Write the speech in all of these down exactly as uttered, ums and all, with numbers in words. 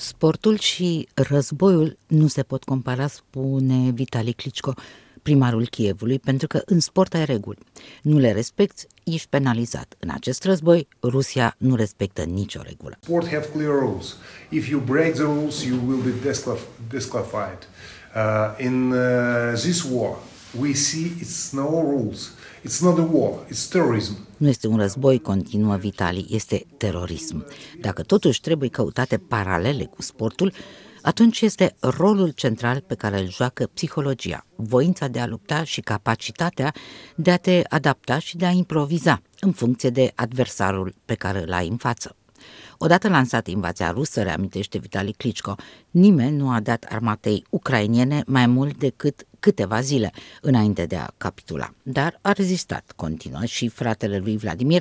Sportul și războiul nu se pot compara, spune Vitali Klitschko, primarul Kievului, pentru că în sport ai reguli. Nu le respecti, ești penalizat. În acest război, Rusia nu respectă nicio regulă. Sport have clear rules. If you break the rules, you will be disqualified. Uh, in uh, this war, we see it's no rules. It's not a war, it's terrorism. Nu este un război, continuă Vitali, este terorism. Dacă totuși trebuie căutate paralele cu sportul, atunci este rolul central pe care îl joacă psihologia, voința de a lupta și capacitatea de a te adapta și de a improviza în funcție de adversarul pe care îl ai în față. Odată lansată invaziunea rusă, reamintește Vitali Klitschko, nimeni nu a dat armatei ucrainene mai mult decât câteva zile înainte de a capitula. Dar a rezistat, continuă, și fratele lui Vladimir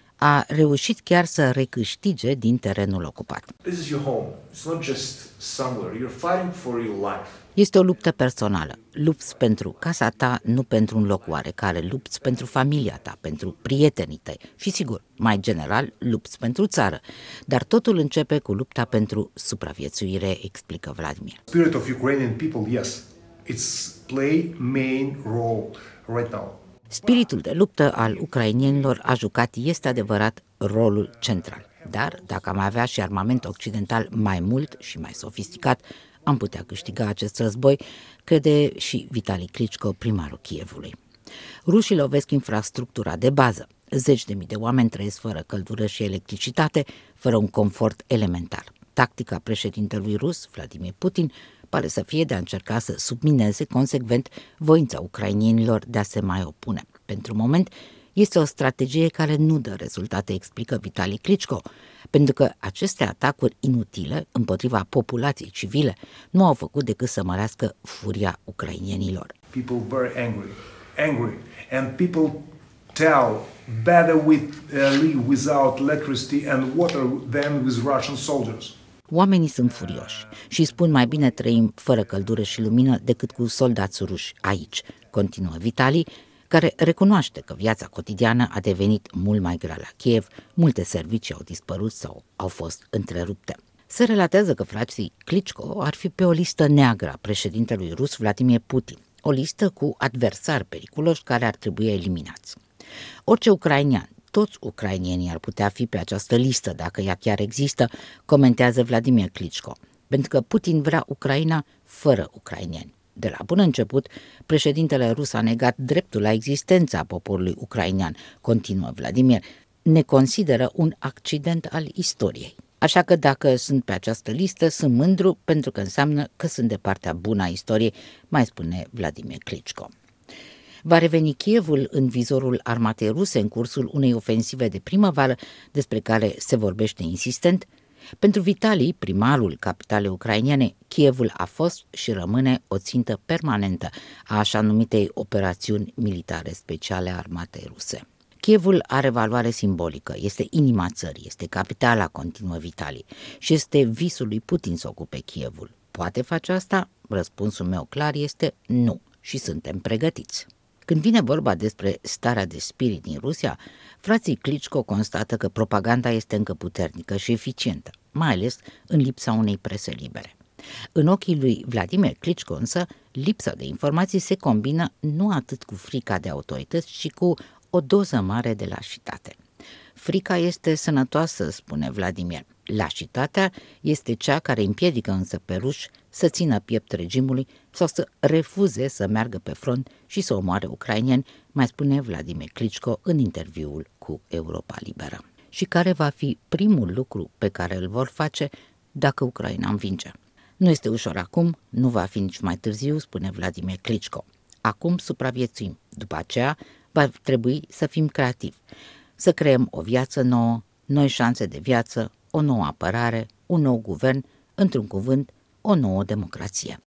a reușit chiar să recâștige din terenul ocupat. This is your home. It's not just somewhere. You're fighting for your life. Este o luptă personală. Lupți pentru casa ta, nu pentru un loc oarecare. Lupți pentru familia ta, pentru prietenii tăi și, sigur, mai general, lupți pentru țară. Dar totul începe cu lupta pentru supraviețuire, explică Vladimir. Spirit of Ukrainian people, yes. It's play main role right now. Spiritul de luptă al ucrainienilor a jucat, este adevărat, rolul central. Dar, dacă am avea și armament occidental mai mult și mai sofisticat, am putea câștiga acest război, crede și Vitali Klitschko, primarul Kievului. Rușii lovesc infrastructura de bază. Zeci de mii de oameni trăiesc fără căldură și electricitate, fără un confort elementar. Tactica președintelui rus, Vladimir Putin, pare să fie de a încerca să submineze consecvent voința ucrainienilor de a se mai opune. Pentru moment, este o strategie care nu dă rezultate, explică Vitali Klitschko, pentru că aceste atacuri inutile împotriva populației civile nu au făcut decât să mărească furia ucrainienilor. People very angry, angry, and people tell better with uh, live without electricity and water than with Russian soldiers. Oamenii sunt furioși și spun mai bine trăim fără căldură și lumină decât cu soldați ruși aici, continuă Vitali, care recunoaște că viața cotidiană a devenit mult mai grea la Kiev, multe servicii au dispărut sau au fost întrerupte. Se relatează că frații Klitschko ar fi pe o listă neagră a președintelui rus Vladimir Putin, o listă cu adversari periculoși care ar trebui eliminați. Orice ucrainian, toți ucrainienii ar putea fi pe această listă, dacă ea chiar există, comentează Vladimir Klitschko, pentru că Putin vrea Ucraina fără ucrainieni. De la bun început, președintele rus a negat dreptul la existența poporului ucrainean, continuă Vladimir, ne consideră un accident al istoriei. Așa că dacă sunt pe această listă, sunt mândru pentru că înseamnă că sunt de partea bună a istoriei, mai spune Vladimir Klitschko. Va reveni Kievul în vizorul armatei ruse în cursul unei ofensive de primăvară despre care se vorbește insistent? Pentru Vitali, primarul capitalei ucrainene, Kievul a fost și rămâne o țintă permanentă a așa numitei operațiuni militare speciale a armatei ruse. Kievul are valoare simbolică, este inima țării, este capitala, continuă Vitali, și este visul lui Putin să ocupe Kievul. Poate face asta? Răspunsul meu clar este nu și suntem pregătiți. Când vine vorba despre starea de spirit din Rusia, frații Klitschko constată că propaganda este încă puternică și eficientă, mai ales în lipsa unei prese libere. În ochii lui Vladimir Klitschko însă, lipsa de informații se combină nu atât cu frica de autorități, ci cu o doză mare de lașitate. Frica este sănătoasă, spune Vladimir. Lașitatea este cea care împiedică însă pe ruși să țină piept regimului sau să refuze să meargă pe front și să omoare ucraineni, mai spune Vladimir Klitschko în interviul cu Europa Liberă. Și care va fi primul lucru pe care îl vor face dacă Ucraina învinge? Nu este ușor acum, nu va fi nici mai târziu, spune Vladimir Klitschko. Acum supraviețuim, după aceea va trebui să fim creativi, să creăm o viață nouă, noi șanse de viață, o nouă apărare, un nou guvern, într-un cuvânt, o nouă democrație.